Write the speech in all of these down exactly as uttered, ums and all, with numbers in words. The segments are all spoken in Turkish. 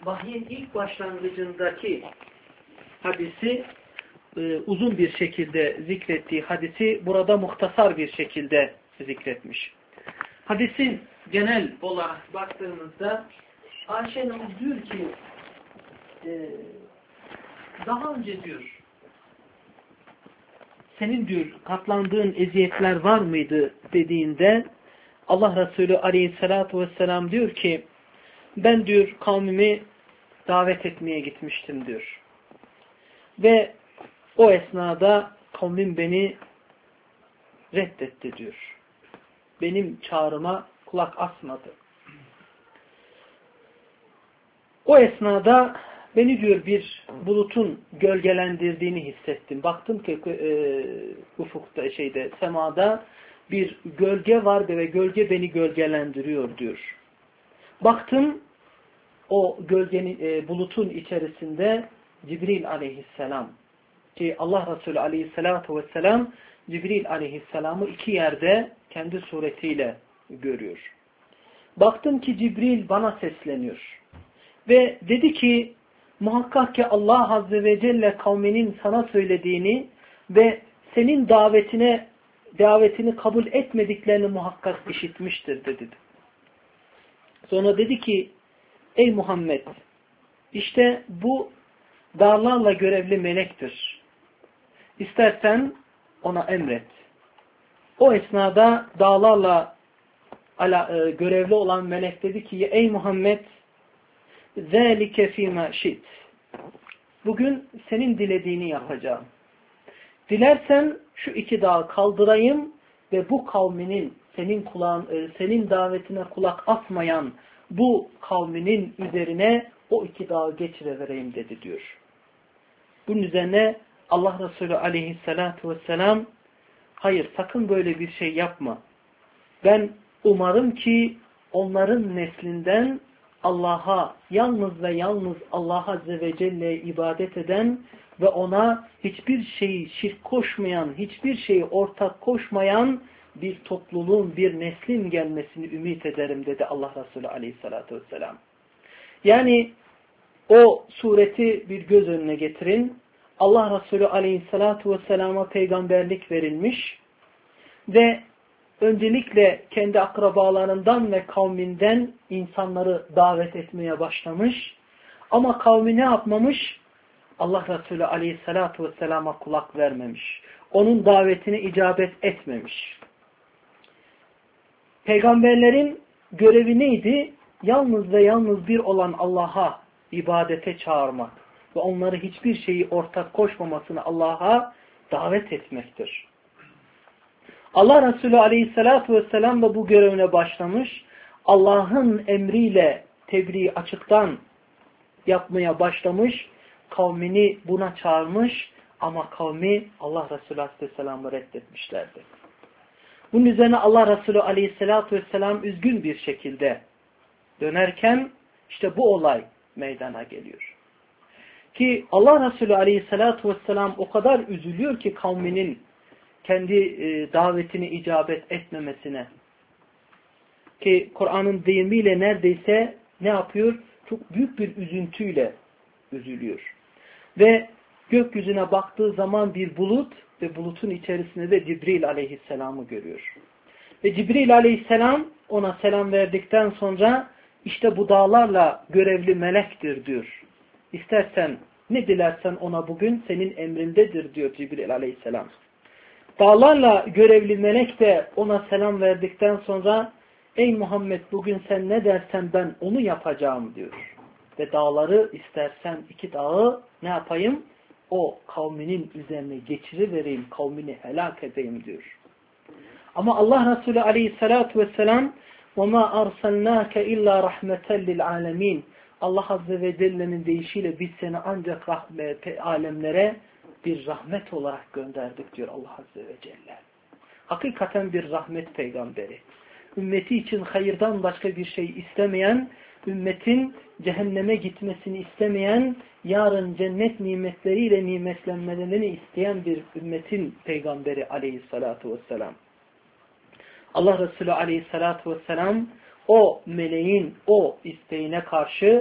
vahyin ilk başlangıcındaki hadisi e, uzun bir şekilde zikrettiği hadisi burada muhtasar bir şekilde zikretmiş. Hadisin genel olarak baktığımızda Ayşe Hanım diyor ki e, daha önce diyor senin diyor katlandığın eziyetler var mıydı dediğinde Allah Resulü Aleyhisselatü Vesselam diyor ki ben diyor kavmimi davet etmeye gitmiştim diyor. Ve o esnada kavmim beni reddetti diyor. Benim çağrıma kulak asmadı. O esnada beni diyor bir bulutun gölgelendirdiğini hissettim. Baktım ki e, ufukta şeyde semada bir gölge var ve gölge beni gölgelendiriyor diyor. Baktım o gölgenin e, bulutun içerisinde Cibril aleyhisselam ki Allah Resulü aleyhissalatu vesselam Cibril aleyhisselamı iki yerde kendi suretiyle görüyor. Baktım ki Cibril bana sesleniyor. Ve dedi ki muhakkak ki Allah Azze ve Celle kavminin sana söylediğini ve senin davetine davetini kabul etmediklerini muhakkak işitmiştir dedi. Sonra dedi ki ey Muhammed işte bu dağlarla görevli melektir. İstersen ona emret. O esnada dağlarla ala, e, görevli olan melek dedi ki ey Muhammed ذَٰلِكَ ف۪ي مَا شِئْتِ bugün senin dilediğini yapacağım. Dilersen şu iki dağı kaldırayım ve bu kavminin senin kulağın, e, senin davetine kulak asmayan bu kavminin üzerine o iki dağı geçirevereyim dedi diyor. Bunun üzerine Allah Resulü aleyhissalatu vesselam hayır sakın böyle bir şey yapma. Ben umarım ki onların neslinden Allah'a yalnız ve yalnız Allah Azze ve Celle'ye ibadet eden ve ona hiçbir şeyi şirk koşmayan, hiçbir şeyi ortak koşmayan bir topluluğun, bir neslin gelmesini ümit ederim dedi Allah Resulü aleyhissalatu vesselam. Yani o sureti bir göz önüne getirin. Allah Resulü aleyhissalatu vesselama peygamberlik verilmiş ve öncelikle kendi akrabalarından ve kavminden insanları davet etmeye başlamış. Ama kavmi ne yapmamış? Allah Resulü aleyhissalatu vesselama kulak vermemiş. Onun davetine icabet etmemiş. Peygamberlerin görevi neydi? Yalnız ve yalnız bir olan Allah'a ibadete çağırmak ve onları hiçbir şeyi ortak koşmamasını Allah'a davet etmektir. Allah Resulü aleyhissalatu vesselam da bu görevine başlamış. Allah'ın emriyle tebliği açıktan yapmaya başlamış. Kavmini buna çağırmış ama kavmi Allah Resulü aleyhisselam'ı reddetmişlerdi. Bunun üzerine Allah Resulü aleyhissalatu vesselam üzgün bir şekilde dönerken işte bu olay meydana geliyor. Ki Allah Resulü aleyhissalatu vesselam o kadar üzülüyor ki kavminin kendi e, davetini icabet etmemesine. Ki Kur'an'ın deyimiyle neredeyse ne yapıyor? Çok büyük bir üzüntüyle üzülüyor. Ve gökyüzüne baktığı zaman bir bulut ve bulutun içerisinde de Cibril aleyhisselamı görüyor. Ve Cibril aleyhisselam ona selam verdikten sonra işte bu dağlarla görevli melektir diyor. İstersen ne dilersen ona bugün senin emrindedir diyor Cibril aleyhisselam. Dağlarla görevli melek de ona selam verdikten sonra ey Muhammed bugün sen ne dersen ben onu yapacağım diyor. Ve dağları istersen iki dağı ne yapayım? O kavminin üzerine geçirivereyim, kavmini helak edeyim diyor. Ama Allah Resulü aleyhissalatu vesselam وَمَا أَرْسَلْنَاكَ اِلَّا رَحْمَةً لِلْعَالَمِينَ Allah Azze ve Celle'nin deyişiyle biz seni ancak rahmet, alemlere bir rahmet olarak gönderdik diyor Allah Azze ve Celle. Hakikaten bir rahmet peygamberi. Ümmeti için hayırdan başka bir şey istemeyen, ümmetin cehenneme gitmesini istemeyen, yarın cennet nimetleriyle nimetlenmelerini isteyen bir ümmetin peygamberi aleyhissalatu vesselam. Allah Resulü aleyhissalatu vesselam o meleğin o isteğine karşı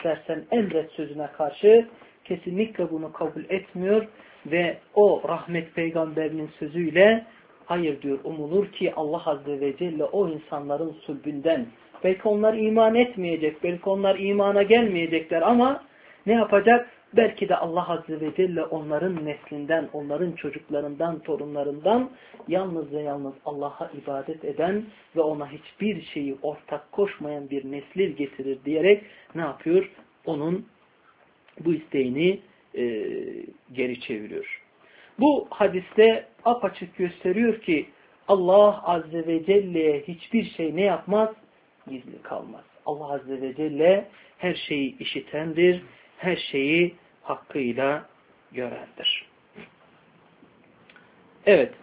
istersen emret sözüne karşı kesinlikle bunu kabul etmiyor ve o rahmet peygamberinin sözüyle hayır diyor, umulur ki Allah Azze ve Celle o insanların sulbünden, belki onlar iman etmeyecek, belki onlar imana gelmeyecekler ama ne yapacak? Belki de Allah Azze ve Celle onların neslinden, onların çocuklarından, torunlarından yalnız ve yalnız Allah'a ibadet eden ve ona hiçbir şeyi ortak koşmayan bir nesil getirir diyerek ne yapıyor? Onun bu isteğini e, geri çeviriyor. Bu hadiste apaçık gösteriyor ki Allah Azze ve Celle'ye hiçbir şey ne yapmaz? Gizli kalmaz. Allah Azze ve Celle her şeyi işitendir, her şeyi hakkıyla görendir. Evet.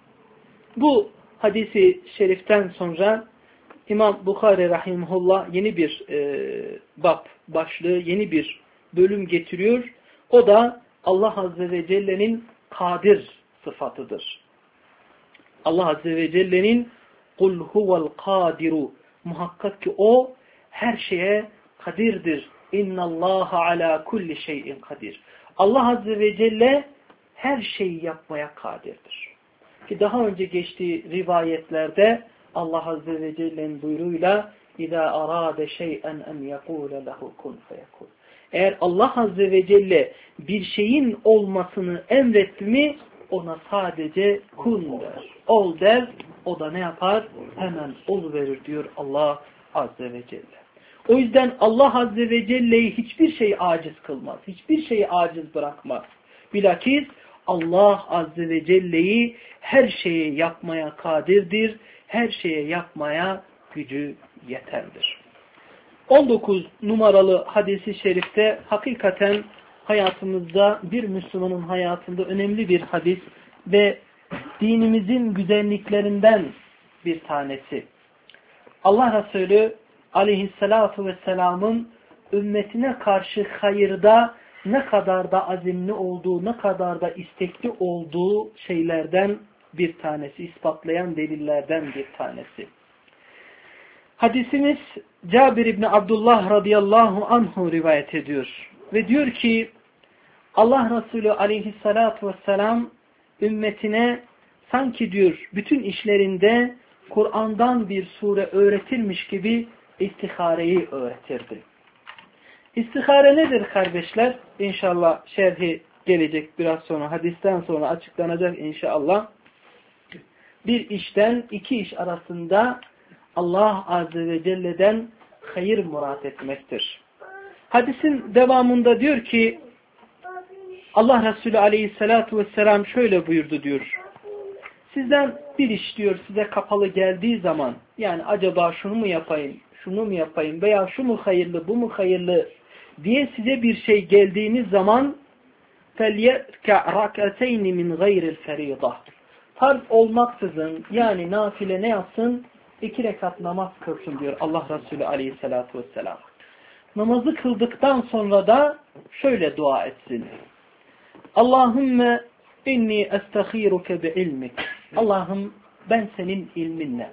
Bu hadisi şeriften sonra İmam Bukhari rahimahullah yeni bir e, bab başlığı, yeni bir bölüm getiriyor. O da Allah Azze ve Celle'nin kadir sıfatıdır. Allah Azze ve Celle'nin kul huvel kadiru, muhakkak ki o her şeye kadirdir. İnnallaha ala kulli şeyin kadir. Allah Azze ve Celle her şeyi yapmaya kadirdir. Ki daha önce geçtiği rivayetlerde Allah Azze ve Celle'nin buyruğuyla İzâ arâde şey'en en yekûle lehu kun feyekûn. Eğer Allah Azze ve Celle bir şeyin olmasını emretti mi ona sadece kun der, ol der, o da ne yapar? Hemen oluverir diyor Allah Azze ve Celle. O yüzden Allah Azze ve Celle'yi hiçbir şey aciz kılmaz. Hiçbir şeyi aciz bırakmaz. Bilakis Allah Azze ve Celle'yi her şeye yapmaya kadirdir. Her şeye yapmaya gücü yeterdir. on dokuz numaralı hadisi şerifte hakikaten hayatımızda, bir Müslümanın hayatında önemli bir hadis ve dinimizin güzelliklerinden bir tanesi. Allah Resulü aleyhissalatu vesselamın ümmetine karşı hayırda ne kadar da azimli olduğu, ne kadar da istekli olduğu şeylerden bir tanesi, ispatlayan delillerden bir tanesi. Hadisimiz Cabir İbni Abdullah radıyallahu anhu rivayet ediyor. Ve diyor ki Allah Resulü aleyhissalatu vesselam ümmetine sanki diyor bütün işlerinde Kur'an'dan bir sure öğretilmiş gibi istihareyi öğretirdi. İstihare nedir kardeşler? İnşallah şerhi gelecek biraz sonra, hadisten sonra açıklanacak inşallah. Bir işten iki iş arasında Allah Azze ve Celle'den hayır murat etmektir. Hadisin devamında diyor ki Allah Resulü Aleyhisselatü Vesselam şöyle buyurdu diyor. Sizden bir iş diyor size kapalı geldiği zaman, yani acaba şunu mu yapayım, şunu mu yapayım veya şu mu hayırlı, bu mu hayırlı diye size bir şey geldiğiniz zaman فَلْيَرْكَعْ رَكَتَيْنِ مِنْ غَيْرِ الْفَرِيضَةِ farz olmaksızın, yani nafile ne yapsın? İki rekat namaz kılsın diyor Allah Resulü Aleyhisselatü Vesselam. Namazı kıldıktan sonra da şöyle dua etsin. Allahümme inni estaghiruke bi ilmik. Allah'ım ben senin ilminle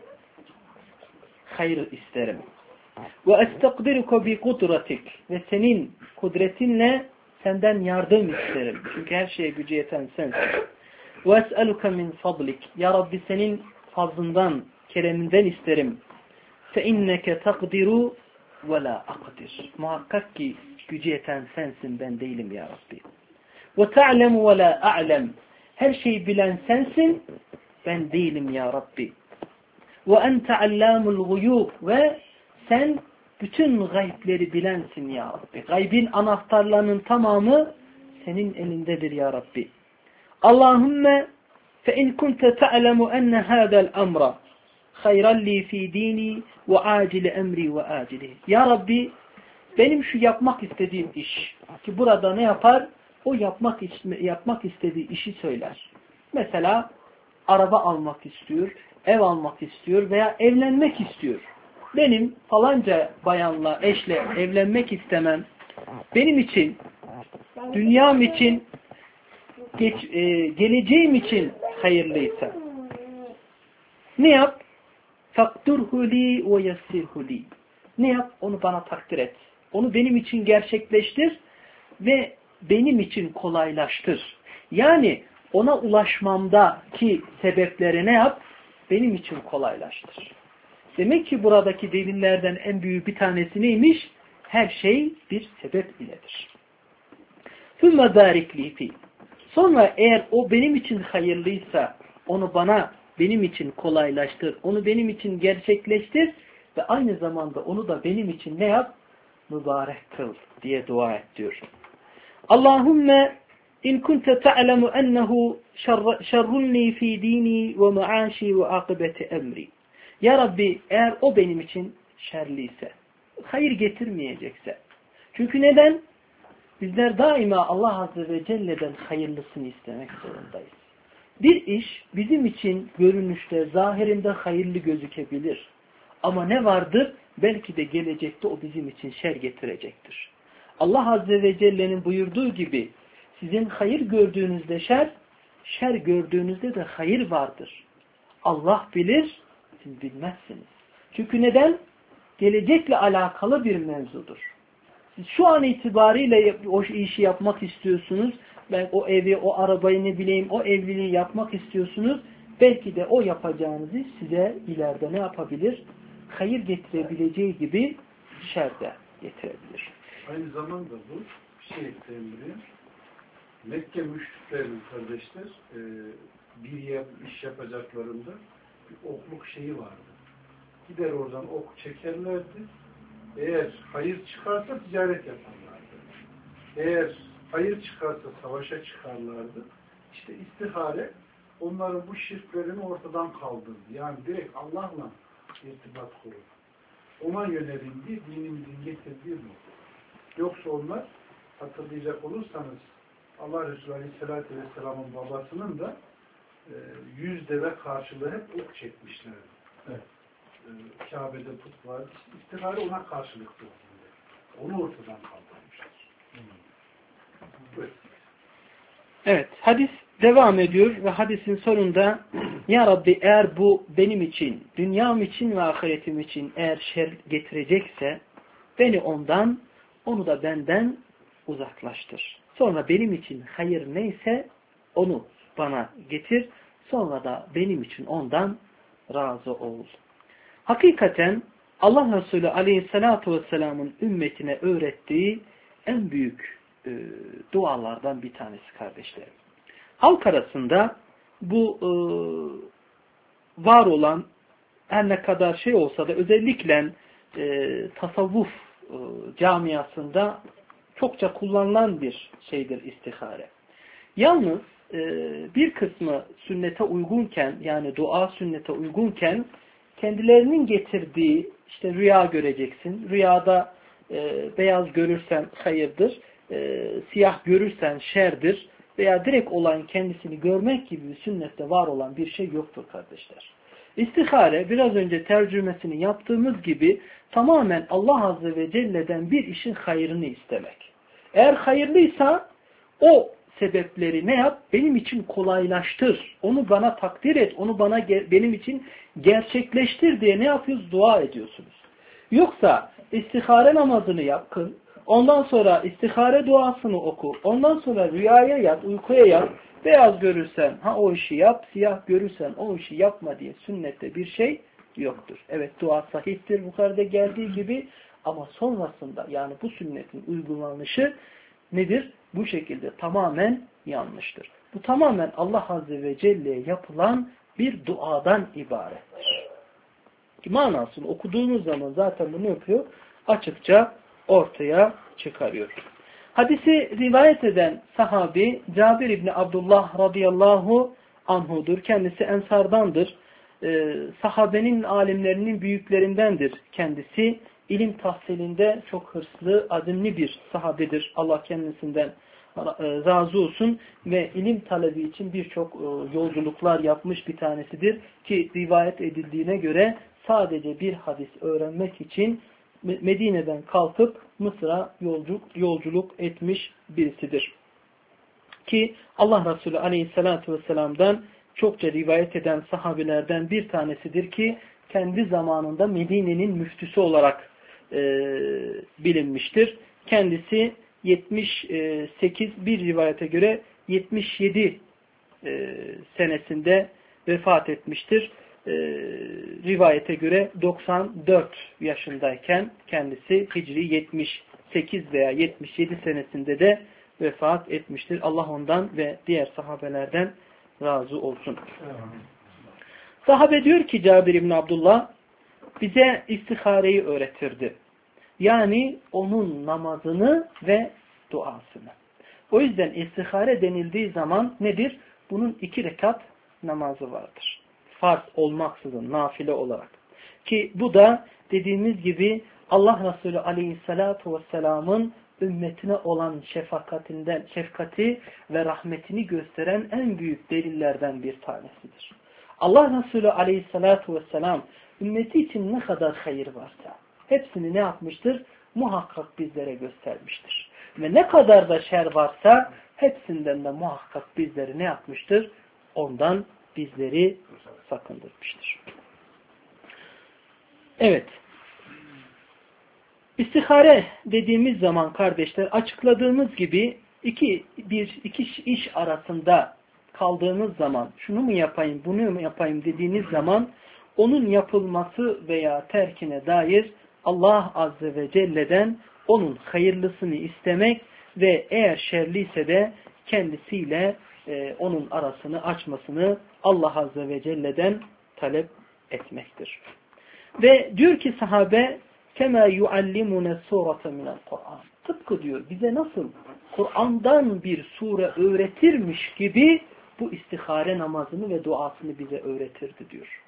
hayır isterim. Ve estaqdiruke bi kudratik. Ve senin kudretinle senden yardım isterim. Çünkü her şeye gücü yeten sensin. Ve es'eluke min fadlik. Ya Rabbi senin fazlından, kereminden isterim. Fe inneke takdiru ve la akdir. Muhakkak ki gücü yeten sensin, ben değilim ya Rabbi. Ve ta'lemu ve la a'lem. Her şeyi bilen sensin, ben değilim ya Rabbi. Ve ente allamul guyub. Ve sen bütün gaybleri bilensin ya Rabbi. Gaybin anahtarlarının tamamı senin elindedir ya Rabbi. Allahümme fe in kunte ta'lemu enne hâdel emra hayran li fi dini ve acili emri ve acili. Ya Rabbi benim şu yapmak istediğim iş ki burada ne yapar? O yapmak yapmak istediği işi söyler. Mesela araba almak istiyor, ev almak istiyor veya evlenmek istiyor. Benim falanca bayanla, eşle evlenmek istemem benim için, dünyam için, geç, e, geleceğim için hayırlıysa ne yap? Fakturhu li ve yessirhu li. Ne yap? Onu bana takdir et. onu benim için gerçekleştir ve benim için kolaylaştır. Yani ona ulaşmamdaki sebepleri ne yap? Benim için kolaylaştır. Demek ki buradaki delillerden en büyük bir tanesi neymiş? Her şey bir sebep iledir. ثُمَّ بَارِكْ لِي فِي Sonra eğer o benim için hayırlıysa onu bana, benim için kolaylaştır, onu benim için gerçekleştir ve aynı zamanda onu da benim için ne yap? Mübarek kıl diye dua et diyor. Allahümme in kunte ta'lemu ennehu şerrunni fi dini ve maaşi ve akıbeti emri. Ya Rabbi, eğer o benim için şerliyse, hayır getirmeyecekse. Çünkü neden? Bizler daima Allah Azze ve Celle'den hayırlısını istemek zorundayız. Bir iş bizim için görünüşte, zahirinde hayırlı gözükebilir. Ama ne vardır? Belki de gelecekte o bizim için şer getirecektir. Allah Azze ve Celle'nin buyurduğu gibi sizin hayır gördüğünüzde şer, şer gördüğünüzde de hayır vardır. Allah bilir, siz bilmezsiniz. Çünkü neden? Gelecekle alakalı bir mevzudur. Siz şu an itibariyle o işi yapmak istiyorsunuz. Ben o evi, o arabayı ne bileyim, o evliliği yapmak istiyorsunuz. Belki de o yapacağınız iş size ileride ne yapabilir? Hayır getirebileceği gibi şer de getirebilir. Aynı zamanda bu bir şey ekleyeyim. Mekke müşriklerinin kardeşler e, bir yer, iş yapacaklarında bir okluk şeyi vardı. Gider oradan ok çekerlerdi. Eğer hayır çıkarsa ticaret yaparlardı. Eğer hayır çıkarsa savaşa çıkarlardı. İşte istihare onların bu şirklerini ortadan kaldırdı. Yani direkt Allah'la irtibat kurur. Ona yönelildi, dinimizin getirdiği bu. Yoksa onlar, hatırlayacak olursanız, Allah Resulü Aleyhisselatü Vesselam'ın babasının da e, yüz deve karşılığı hep ok çekmişlerdi. Evet. E, Kabe'de put vardı. İstihare ona karşılıktı. Onu ortadan kaldırmışlar. Hmm. Evet, hadis devam ediyor ve hadisin sonunda Ya Rabbi, eğer bu benim için, dünyam için ve ahiretim için eğer şer getirecekse beni ondan, onu da benden uzaklaştır. Sonra benim için hayır neyse onu bana getir. Sonra da benim için ondan razı ol. Hakikaten Allah Resulü Aleyhisselatü Vesselam'ın ümmetine öğrettiği en büyük e, dualardan bir tanesi kardeşlerim. Halk arasında bu e, var olan her ne kadar şey olsa da özellikle e, tasavvuf e, camiasında çokça kullanılan bir şeydir istihare. Yalnız e, bir kısmı sünnete uygunken, yani dua sünnete uygunken kendilerinin getirdiği işte rüya göreceksin. Rüyada e, beyaz görürsen hayırdır, e, siyah görürsen şerdir veya direkt olan kendisini görmek gibi bir sünnette var olan bir şey yoktur kardeşler. İstihare biraz önce tercümesini yaptığımız gibi tamamen Allah Azze ve Celle'den bir işin hayrını istemek. Eğer hayırlıysa o sebepleri ne yap? Benim için kolaylaştır. Onu bana takdir et. Onu bana benim için gerçekleştir diye ne yapıyoruz? Dua ediyorsunuz. Yoksa istihare namazını yap, kıl. Ondan sonra istihare duasını oku. Ondan sonra rüyaya yat, uykuya yat. Beyaz görürsen ha o işi yap, siyah görürsen o işi yapma diye sünnette bir şey yoktur. Evet, dua sahihtir yukarıda geldiği gibi ama sonrasında yani bu sünnetin uygulanışı nedir? Bu şekilde tamamen yanlıştır. Bu tamamen Allah Azze ve Celle'ye yapılan bir duadan ibarettir. Manasını okuduğunuz zaman zaten bunu yapıyor, açıkça ortaya çıkarıyor. Hadisi rivayet eden sahabi Cabir İbni Abdullah radıyallahu anhudur. Kendisi ensardandır. Ee, sahabenin alimlerinin büyüklerindendir kendisi. İlim tahsilinde çok hırslı, azimli bir sahabedir. Allah kendisinden razı olsun ve ilim talebi için birçok yolculuklar yapmış bir tanesidir. Ki rivayet edildiğine göre sadece bir hadis öğrenmek için Medine'den kalkıp Mısır'a yolculuk, yolculuk etmiş birisidir. Ki Allah Resulü Aleyhisselatü Vesselam'dan çokça rivayet eden sahabelerden bir tanesidir ki kendi zamanında Medine'nin müftüsü olarak e, bilinmiştir. Kendisi yetmiş sekiz, bir rivayete göre yetmiş yedi e, senesinde vefat etmiştir. E, rivayete göre doksan dört yaşındayken kendisi Hicri yetmiş sekiz veya yetmiş yedi senesinde de vefat etmiştir. Allah ondan ve diğer sahabelerden razı olsun. Sahabe diyor ki Cabir İbni Abdullah, bize istihareyi öğretirdi. Yani onun namazını ve duasını. O yüzden istihare denildiği zaman nedir? Bunun iki rekat namazı vardır. Farz olmaksızın, nafile olarak. Ki bu da dediğimiz gibi Allah Resulü Aleyhisselatü Vesselam'ın ümmetine olan şefakatinden, şefkati ve rahmetini gösteren en büyük delillerden bir tanesidir. Allah Resulü Aleyhisselatü Vesselam ümmeti için ne kadar hayır varsa hepsini ne yapmıştır? Muhakkak bizlere göstermiştir. Ve ne kadar da şer varsa hepsinden de muhakkak bizleri ne yapmıştır? Ondan bizleri sakındırmıştır. Evet. İstihare dediğimiz zaman kardeşler açıkladığımız gibi iki, bir, iki iş arasında kaldığınız zaman şunu mu yapayım, bunu mu yapayım dediğiniz zaman onun yapılması veya terkine dair Allah Azze ve Celle'den onun hayırlısını istemek ve eğer şerliyse de kendisiyle e, onun arasını açmasını Allah Azze ve Celle'den talep etmektir. Ve diyor ki sahabe كَمَا يُعَلِّمُنَ سُورَةً مِنَ الْقُرْآنِ Tıpkı diyor bize nasıl Kur'an'dan bir sure öğretirmiş gibi bu istihare namazını ve duasını bize öğretirdi diyor.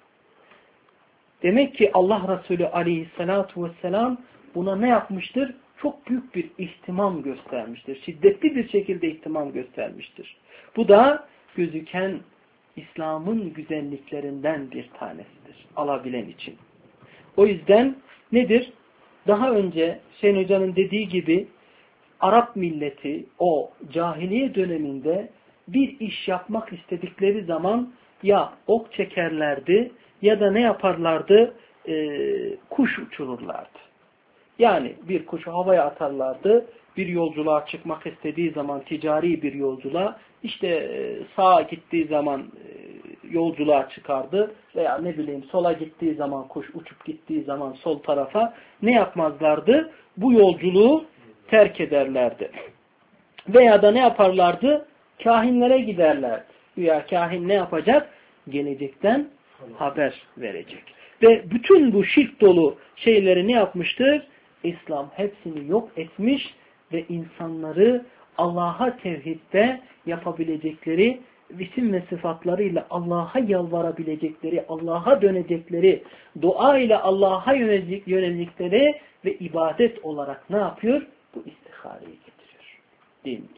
Demek ki Allah Resulü Aleyhisselatü Vesselam buna ne yapmıştır? Çok büyük bir ihtimam göstermiştir. Şiddetli bir şekilde ihtimam göstermiştir. Bu da gözüken İslam'ın güzelliklerinden bir tanesidir. Alabilen için. O yüzden nedir? Daha önce Hüseyin Hoca'nın dediği gibi Arap milleti o cahiliye döneminde bir iş yapmak istedikleri zaman ya ok çekerlerdi ya da ne yaparlardı? Ee, kuş uçururlardı. Yani bir kuşu havaya atarlardı. Bir yolculuğa çıkmak istediği zaman ticari bir yolculuğa işte sağa gittiği zaman yolculuğa çıkardı veya ne bileyim sola gittiği zaman kuş uçup gittiği zaman sol tarafa ne yapmazlardı? Bu yolculuğu terk ederlerdi. Veya da ne yaparlardı? Kahinlere giderlerdi. Veya kahin ne yapacak? Gelecekten haber verecek. Ve bütün bu şirk dolu şeyleri ne yapmıştır? İslam hepsini yok etmiş ve insanları Allah'a tevhidde yapabilecekleri isim ve sıfatlarıyla Allah'a yalvarabilecekleri, Allah'a dönecekleri, dua ile Allah'a yönelecekleri ve ibadet olarak ne yapıyor? Bu istihareyi getiriyor. Değil mi?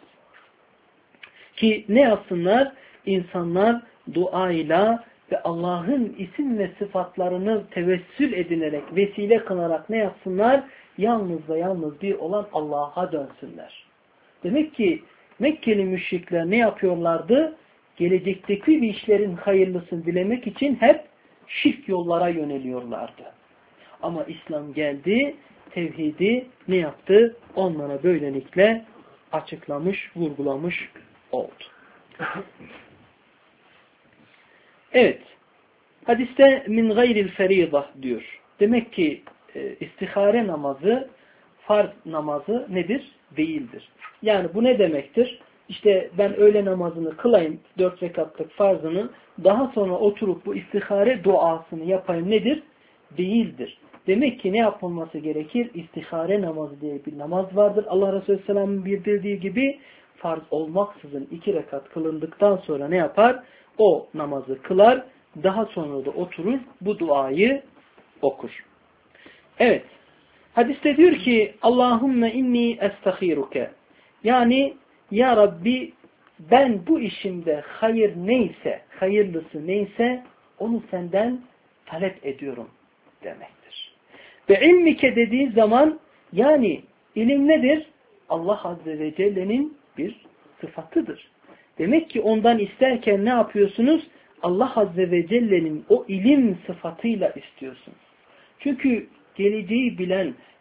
Ki ne yapsınlar? İnsanlar duayla ve Allah'ın isim ve sıfatlarını tevessül edinerek, vesile kılarak ne yapsınlar? Yalnız ve yalnız bir olan Allah'a dönsünler. Demek ki Mekkeli müşrikler ne yapıyorlardı? Gelecekteki bir işlerin hayırlısını dilemek için hep şirk yollara yöneliyorlardı. Ama İslam geldi, tevhidi ne yaptı? Onlara böylelikle açıklamış, vurgulamış oldu. Evet. Hadiste min gayril ferîdah diyor. Demek ki e, istihare namazı farz namazı nedir? Değildir. Yani bu ne demektir? İşte ben öğle namazını kılayım, dört rekatlık farzını, daha sonra oturup bu istihare duasını yapayım nedir? Değildir. Demek ki ne yapılması gerekir? İstihare namazı diye bir namaz vardır. Allah Resulü Aleyhisselam'ın bildirdiği gibi farz olmaksızın iki rekat kılındıktan sonra ne yapar? O namazı kılar, daha sonra da oturur, bu duayı okur. Evet. Hadiste diyor ki Allahümme inni estahiruke. Yani ya Rabbi ben bu işimde hayır neyse, hayırlısı neyse onu senden talep ediyorum demektir. Ve ilmike dediği zaman yani ilim nedir? Allah Azze ve Celle'nin bir sıfatıdır. Demek ki ondan isterken ne yapıyorsunuz? Allah Azze ve Celle'nin o ilim sıfatıyla istiyorsunuz. Çünkü geleceği bilen,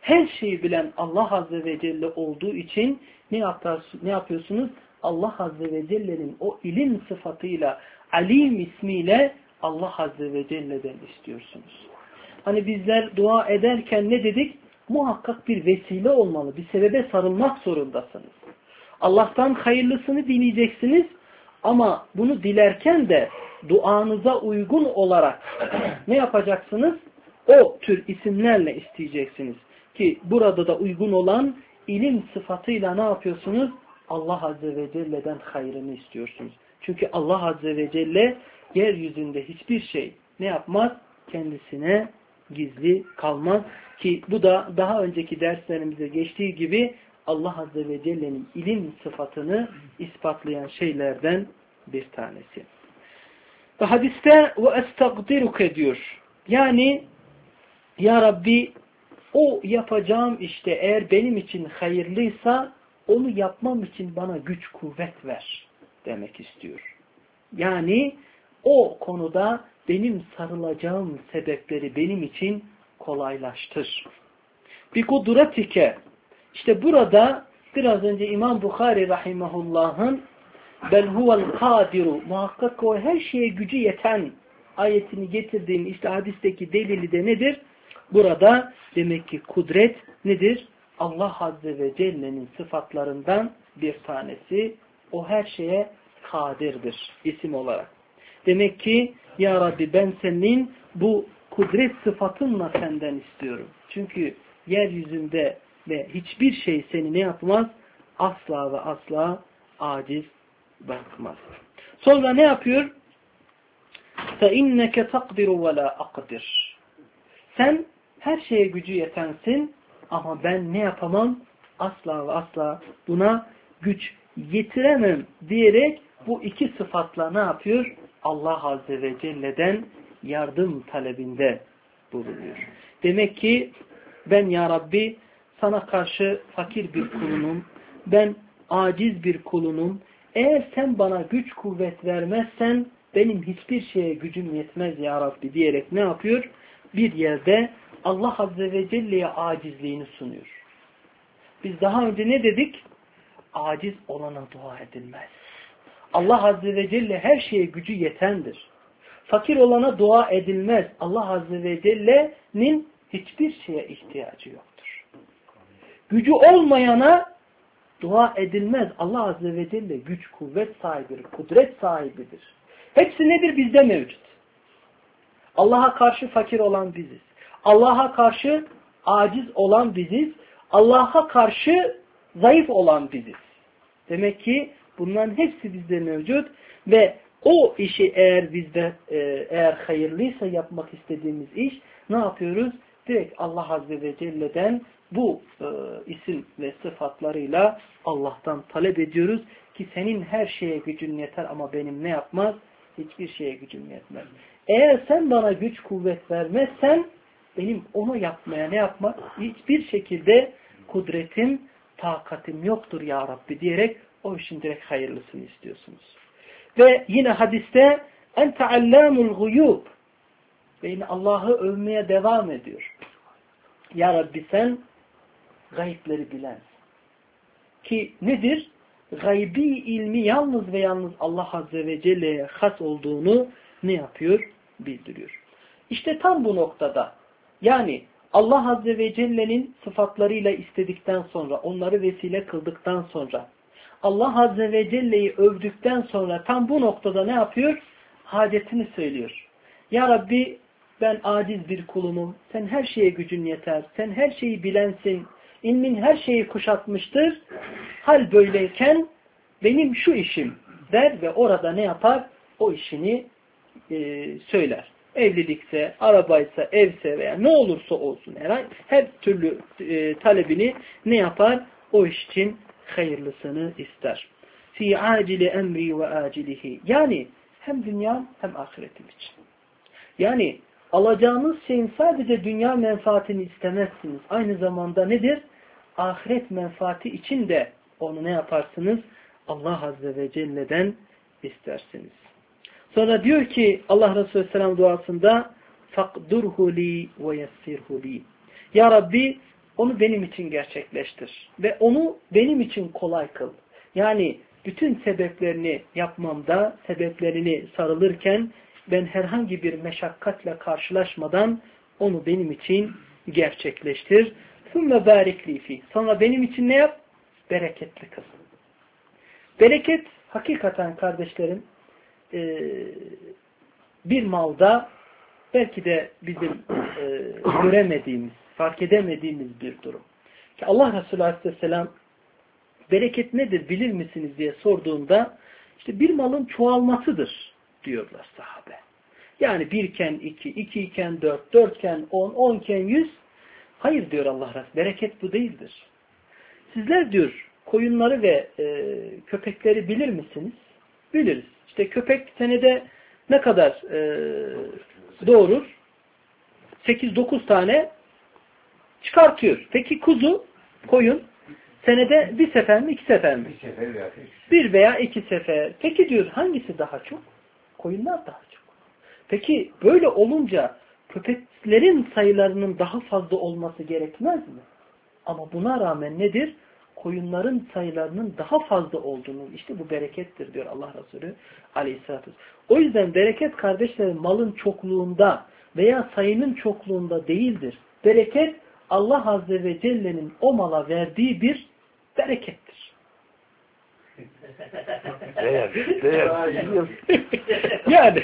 her şeyi bilen Allah Azze ve Celle olduğu için ne, yapar, ne yapıyorsunuz? Allah Azze ve Celle'nin o ilim sıfatıyla, alim ismiyle Allah Azze ve Celle'den istiyorsunuz. Hani bizler dua ederken ne dedik? Muhakkak bir vesile olmalı, bir sebebe sarılmak zorundasınız. Allah'tan hayırlısını dileyeceksiniz ama bunu dilerken de duanıza uygun olarak ne yapacaksınız? O tür isimlerle isteyeceksiniz. Ki burada da uygun olan ilim sıfatıyla ne yapıyorsunuz? Allah Azze ve Celle'den hayrını istiyorsunuz. Çünkü Allah Azze ve Celle yeryüzünde hiçbir şey ne yapmaz? Kendisine gizli kalmaz. Ki bu da daha önceki derslerimize geçtiği gibi Allah Azze ve Celle'nin ilim sıfatını ispatlayan şeylerden bir tanesi. Ve hadiste ve estagdiruke diyor. Yani ya Rabbi o yapacağım işte eğer benim için hayırlıysa onu yapmam için bana güç kuvvet ver demek istiyor. Yani o konuda benim sarılacağım sebepleri benim için kolaylaştır. Bi kudretike. İşte burada biraz önce İmam Bukhari rahimahullah'ın bel huvel kadiru muhakkak o her şeye gücü yeten ayetini getirdiğim işte hadisteki delili de nedir? Burada demek ki kudret nedir? Allah Azze ve Celle'nin sıfatlarından bir tanesi. O her şeye kadirdir isim olarak. Demek ki ya Rabbi ben senin bu kudret sıfatınla senden istiyorum. Çünkü yeryüzünde ve hiçbir şey seni ne yapmaz? Asla ve asla aciz bırakmaz. Sonra ne yapıyor? فَاِنَّكَ تَقْدِرُ وَلَا أَقْدِرُ Sen her şeye gücü yetensin ama ben ne yapamam? Asla ve asla buna güç yetiremem diyerek bu iki sıfatla ne yapıyor? Allah Azze ve Celle'den yardım talebinde bulunuyor. Demek ki ben ya Rabbi sana karşı fakir bir kulunum, ben aciz bir kulunum. Eğer sen bana güç kuvvet vermezsen benim hiçbir şeye gücüm yetmez ya Rabbi diyerek ne yapıyor? Bir yerde Allah Azze ve Celle'ye acizliğini sunuyor. Biz daha önce ne dedik? Aciz olana dua edilmez. Allah Azze ve Celle her şeye gücü yetendir. Fakir olana dua edilmez. Allah Azze ve Celle'nin hiçbir şeye ihtiyacı yoktur. Gücü olmayana dua edilmez. Allah Azze ve Celle güç, kuvvet sahibidir, kudret sahibidir. Hepsi nedir? Bizde mevcut. Allah'a karşı fakir olan biziz. Allah'a karşı aciz olan biziz. Allah'a karşı zayıf olan biziz. Demek ki bunların hepsi bizde mevcut ve o işi eğer bizde e, eğer hayırlıysa yapmak istediğimiz iş ne yapıyoruz? Direkt Allah Azze ve Celle'den bu e, isim ve sıfatlarıyla Allah'tan talep ediyoruz ki senin her şeye gücün yeter ama benim ne yapmaz? Hiçbir şeye gücüm yetmez. Eğer sen bana güç kuvvet vermezsen benim onu yapmaya ne yapmak? Hiçbir şekilde kudretim, takatim yoktur ya Rabbi diyerek o işin direkt hayırlısını istiyorsunuz. Ve yine hadiste ente allamul guyub ve yine Allah'ı övmeye devam ediyor. Ya Rabbi sen gayipleri bilensin. Ki nedir? Gaybi ilmi yalnız ve yalnız Allah Azze ve Celle'ye has olduğunu ne yapıyor? Bildiriyor. İşte tam bu noktada yani Allah Azze ve Celle'nin sıfatlarıyla istedikten sonra, onları vesile kıldıktan sonra, Allah Azze ve Celle'yi övdükten sonra tam bu noktada ne yapıyor? Hacetini söylüyor. Ya Rabbi ben aciz bir kulunum, sen her şeye gücün yeter, sen her şeyi bilensin, ilmin her şeyi kuşatmıştır. Hal böyleyken benim şu işim der ve orada ne yapar? O işini e, söyler. Evlilikse, arabaysa, evse veya ne olursa olsun herhangi her türlü e, talebini ne yapar? O iş için hayırlısını ister. Fi acili emri ve acilihi. Yani hem dünya hem ahiretim için. Yani alacağınız şeyin sadece dünya menfaatini istemezsiniz. Aynı zamanda nedir? Ahiret menfaati için de onu ne yaparsınız? Allah Azze ve Celle'den istersiniz. Sonra diyor ki Allah Resulü Selam duasında فَقْدُرْهُ لِي وَيَسِّرْهُ لِي Ya Rabbi onu benim için gerçekleştir. Ve onu benim için kolay kıl. Yani bütün sebeplerini yapmamda, sebeplerini sarılırken ben herhangi bir meşakkatle karşılaşmadan onu benim için gerçekleştir. ثُمَّ بَارِكْ لِي فِيهِ Sonra benim için ne yap? Bereketli kıl. Bereket hakikaten kardeşlerim bir malda belki de bizim göremediğimiz, fark edemediğimiz bir durum. Ki Allah Resulü Aleyhisselam bereket nedir bilir misiniz diye sorduğunda işte bir malın çoğalmasıdır diyorlar sahabe. Yani birken iki, iki iken dört, dörtken on, onken yüz. Hayır diyor Allah Resulü. Bereket bu değildir. Sizler diyor koyunları ve e, köpekleri bilir misiniz? Biliriz. İşte köpek senede ne kadar e, doğurur? sekiz dokuz tane çıkartıyor. Peki kuzu, koyun senede bir sefer mi, iki sefer mi? Bir sefer veya iki. Bir veya iki sefer. Peki diyor hangisi daha çok? Koyunlar daha çok. Peki böyle olunca köpeklerin sayılarının daha fazla olması gerekmez mi? Ama buna rağmen nedir? Koyunların sayılarının daha fazla olduğunu, işte bu berekettir diyor Allah Resulü Aleyhisselatü Vesselam. O yüzden bereket kardeşlerim malın çokluğunda veya sayının çokluğunda değildir. Bereket Allah Azze ve Celle'nin o mala verdiği bir berekettir. Değer, değer. Yani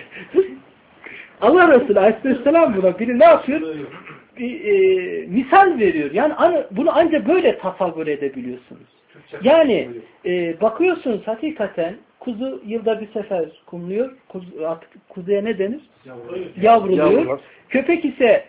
Allah Resulü Aleyhisselam buna biri ne yapıyor? Bir, e, misal veriyor. Yani bunu ancak böyle tasavvur edebiliyorsunuz. Yani e, bakıyorsunuz hakikaten kuzu yılda bir sefer kumluyor. Kuzu, artık kuzuya ne denir? Yavruluyor. Yavruluyor. Yavrular. Köpek ise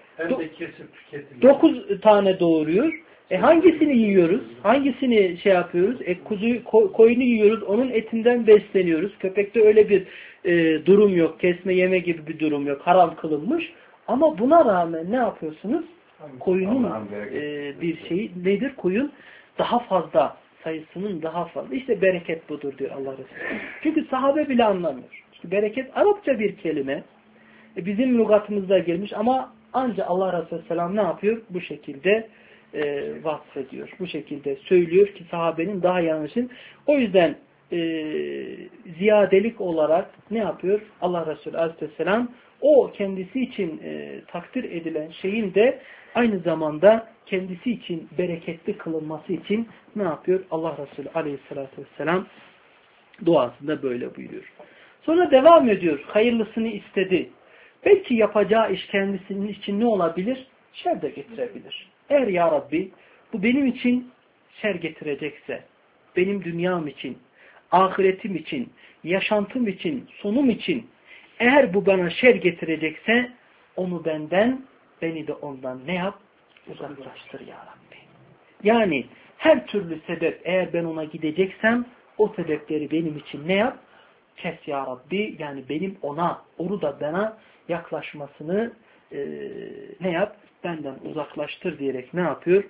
dokuz tane doğuruyor. E hangisini yiyoruz? Hangisini şey yapıyoruz? E kuzuyu, ko koyunu yiyoruz. Onun etinden besleniyoruz. Köpekte öyle bir e, durum yok. Kesme yeme gibi bir durum yok. Haram kılınmış. Ama buna rağmen ne yapıyorsunuz? Koyunun e, bir şeyi nedir? Koyun daha fazla, sayısının daha fazla. İşte bereket budur diyor Allah Resulü. Çünkü sahabe bile anlamıyor. İşte bereket Arapça bir kelime. E, bizim lügatımızda gelmiş ama ancak Allah Resulü Selam ne yapıyor? Bu şekilde e, vasfediyor. Bu şekilde söylüyor ki sahabenin daha yanlışın. O yüzden e, ziyadelik olarak ne yapıyor? Allah Resulü Aleyhisselam o kendisi için e, takdir edilen şeyin de aynı zamanda kendisi için bereketli kılınması için ne yapıyor? Allah Resulü Aleyhisselatü Vesselam duasında böyle buyuruyor. Sonra devam ediyor. Hayırlısını istedi. Belki yapacağı iş kendisinin için ne olabilir? Şer de getirebilir. Eğer ya Rabbi bu benim için şer getirecekse, benim dünyam için, ahiretim için, yaşantım için, sonum için eğer bu bana şer getirecekse onu benden, beni de ondan ne yap? Uzaklaştır ya Rabbi. Yani her türlü sebep eğer ben ona gideceksem o sebepleri benim için ne yap? Kes ya Rabbi. Yani benim ona, onu da bana yaklaşmasını e, ne yap? Benden uzaklaştır diyerek ne yapıyor?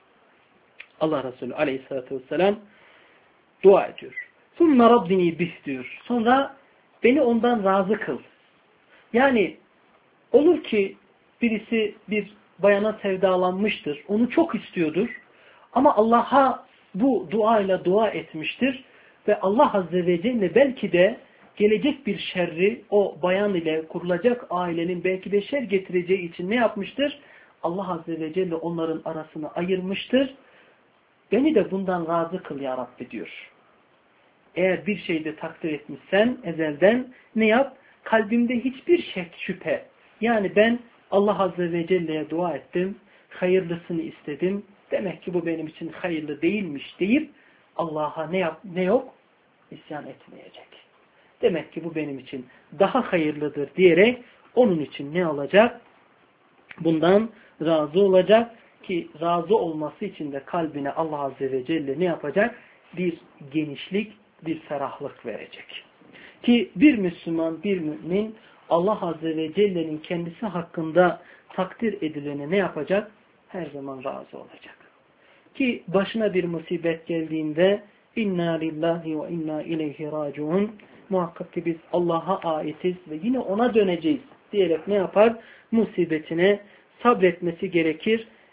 Allah Resulü Aleyhisselatü Vesselam dua ediyor. ثُمَّ رَبِّنِي bih diyor. Sonra beni ondan razı kıl. Yani olur ki birisi bir bayana sevdalanmıştır. Onu çok istiyordur. Ama Allah'a bu duayla dua etmiştir. Ve Allah Azze ve Celle belki de gelecek bir şerri o bayan ile kurulacak ailenin belki de şer getireceği için ne yapmıştır? Allah Azze ve Celle onların arasını ayırmıştır. Beni de bundan razı kıl ya Rabbi diyor. Eğer bir şeyde takdir etmişsen ezelden ne yap? Kalbimde hiçbir şek, şüphe. Yani ben Allah Azze ve Celle'ye dua ettim. Hayırlısını istedim. Demek ki bu benim için hayırlı değilmiş deyip Allah'a ne yap, ne yok? İsyan etmeyecek. Demek ki bu benim için daha hayırlıdır diyerek onun için ne olacak? Bundan razı olacak ki razı olması için de kalbine Allah Azze ve Celle ne yapacak? Bir genişlik, bir ferahlık verecek. Ki bir Müslüman, bir mümin Allah Azze ve Celle'nin kendisi hakkında takdir edilene ne yapacak? Her zaman razı olacak. Ki başına bir musibet geldiğinde inna lillahi ve inna ileyhi raciun, muhakkak ki biz Allah'a aitiz ve yine ona döneceğiz diyerek ne yapar? Musibetine sabretmesi gerekir.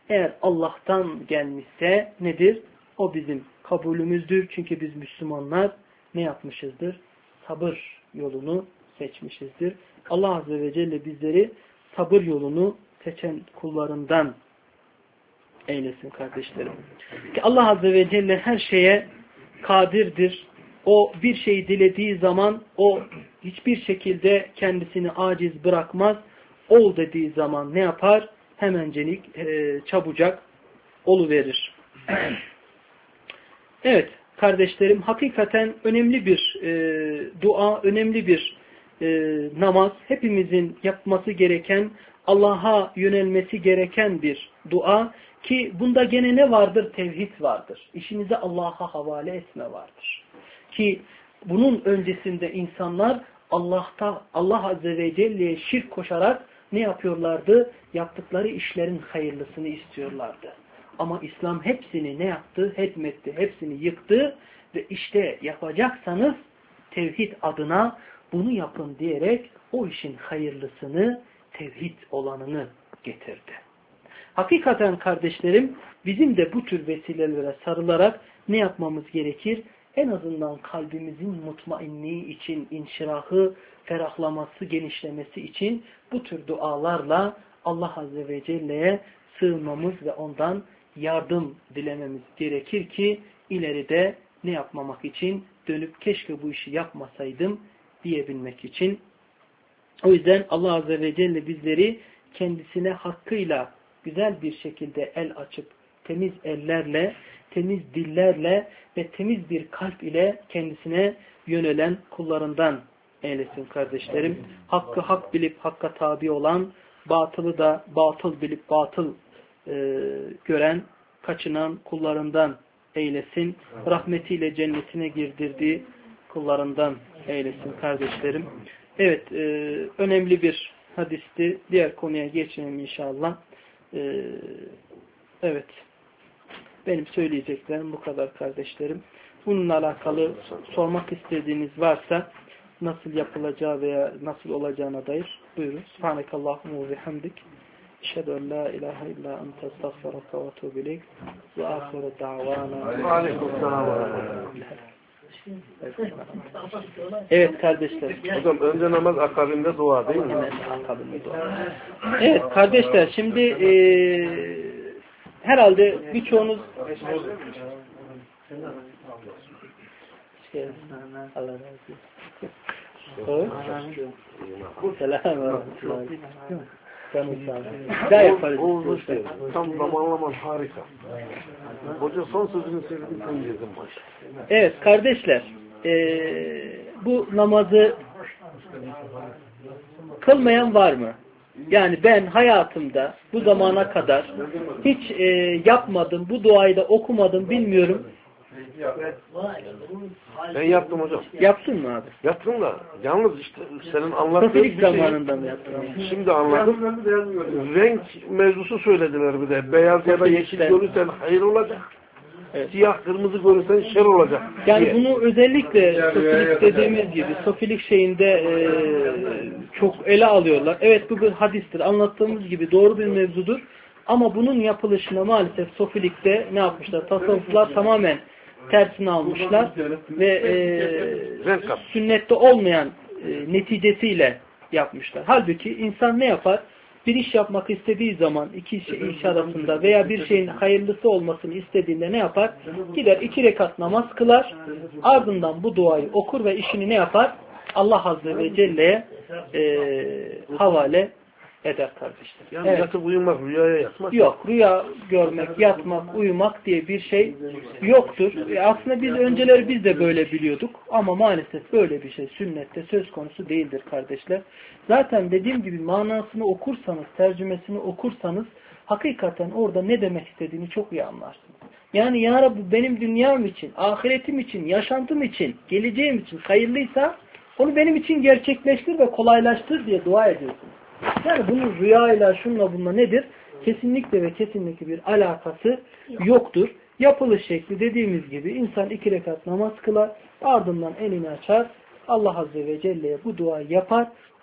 Eğer Allah'tan gelmişse nedir? O bizim kabulümüzdür. Çünkü biz Müslümanlar ne yapmışızdır? Sabır yolunu seçmişizdir. Allah Azze ve Celle bizleri sabır yolunu seçen kullarından eylesin kardeşlerim. Ki Allah Azze ve Celle her şeye kadirdir. O bir şeyi dilediği zaman o hiçbir şekilde kendisini aciz bırakmaz. Ol dediği zaman ne yapar? Hemencelik, e, çabucak oluverir. Evet kardeşlerim, hakikaten önemli bir e, dua, önemli bir e, namaz. Hepimizin yapması gereken, Allah'a yönelmesi gereken bir dua. Ki bunda gene ne vardır? Tevhid vardır. İşinizi Allah'a havale etme vardır. Ki bunun öncesinde insanlar Allah'ta, Allah Azze ve Celle'ye şirk koşarak ne yapıyorlardı? Yaptıkları işlerin hayırlısını istiyorlardı. Ama İslam hepsini ne yaptı? Hedmetti. Hepsini yıktı ve işte yapacaksanız tevhid adına bunu yapın diyerek o işin hayırlısını, tevhid olanını getirdi. Hakikaten kardeşlerim, bizim de bu tür vesilelere sarılarak ne yapmamız gerekir? En azından kalbimizin mutmainliği için, inşirahı, ferahlaması, genişlemesi için bu tür dualarla Allah Azze ve Celle'ye sığınmamız ve ondan yardım dilememiz gerekir ki ileride ne yapmamak için? Dönüp keşke bu işi yapmasaydım diyebilmek için. O yüzden Allah Azze ve Celle bizleri kendisine hakkıyla güzel bir şekilde el açıp temiz ellerle, temiz dillerle ve temiz bir kalp ile kendisine yönelen kullarından eylesin kardeşlerim. Hakkı hak bilip hakka tabi olan, batılı da batıl bilip batıl e, gören, kaçınan kullarından eylesin. Rahmetiyle cennetine girdirdiği kullarından eylesin kardeşlerim. Evet, e, önemli bir hadisti. Diğer konuya geçelim inşallah. E, evet. Benim söyleyeceklerim bu kadar kardeşlerim. Bununla alakalı sormak istediğiniz varsa nasıl yapılacağı veya nasıl olacağına dair buyurun. Subhanekallahumma ve bihamdik. Eşhedü en la ilahe illa ente estağfiruke ve etûbü ileyk. Ve âhiru da'vana. Aleykümselam. Evet kardeşler. Hocam önce namaz akabinde dua değil mi? Evet, akabinde dua. Evet kardeşler, şimdi e, herhalde birçoğunuz şey, Allah razı olsun. Selam. Daha yaparız. Tam zamanlaman harika. Hoca son sözünü söyledin, sen girdin baş. Evet kardeşler, e, bu namazı kılmayan var mı? Yani ben hayatımda bu zamana kadar hiç e, yapmadım, bu duayı da okumadım, bilmiyorum. Ben yaptım hocam. Yaptın mı abi? Yaptım da yalnız işte senin anlattığın Sofilik bir şey. zamanında mı yaptın? Şimdi anladım. Renk mevzusu söylediler bir de. Beyaz ya da yeşil görürsen hayır olacak. Evet. Siyah kırmızı görürsen şer olacak. Yani diye. bunu özellikle sofilik dediğimiz gibi sofilik şeyinde e, çok ele alıyorlar. Evet bu bir hadistir. Anlattığımız gibi doğru bir mevzudur. Ama bunun yapılışına maalesef sofilikte ne yapmışlar? Tasavvuflar tamamen tersini almışlar ve e, sünnette olmayan e, neticesiyle yapmışlar. Halbuki insan ne yapar? Bir iş yapmak istediği zaman iki iş, iş arasında veya bir şeyin hayırlısı olmasını istediğinde ne yapar? Gider iki rekat namaz kılar, ardından bu duayı okur ve işini ne yapar? Allah Azze ve Celle'ye e, havale eder kardeşler. Yani evet. yatıp uyumak, rüyaya yatmak. Yok, rüya görmek, yatmak, uyumak diye bir şey yoktur. E aslında biz önceleri biz de böyle biliyorduk ama maalesef böyle bir şey sünnette söz konusu değildir kardeşler. Zaten dediğim gibi manasını okursanız, tercümesini okursanız hakikaten orada ne demek istediğini çok iyi anlarsınız. Yani ya Rabbi benim dünyam için, ahiretim için, yaşantım için, geleceğim için hayırlıysa onu benim için gerçekleştir ve kolaylaştır diye dua ediyorsunuz. Yani bunun rüyayla, şunla bununla nedir? Kesinlikle ve kesinlikle bir alakası yoktur. Yapılış şekli dediğimiz gibi insan iki rekat namaz kılar, ardından elini açar, Allah Azze ve Celle'ye bu duayı yapar.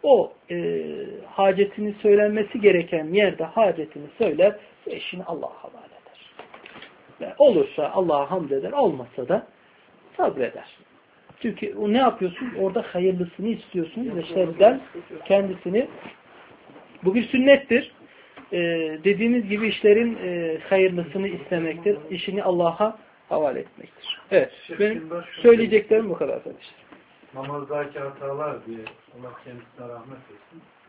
O e, hacetini söylenmesi gereken yerde hacetini söyler ve işini Allah'a havale eder. Ve olursa Allah'a hamd eder, olmazsa da sabreder. Çünkü o ne yapıyorsun? Orada hayırlısını istiyorsun ve şerden kendisini. Bu bir sünnettir. Ee, dediğimiz gibi işlerin e, hayırlısını istemektir. İşini Allah'a havale etmektir. Evet. Benim söyleyeceklerim bu kadar arkadaşlar. Namazdaki hatalar diye Allah kendisine rahmet etsin.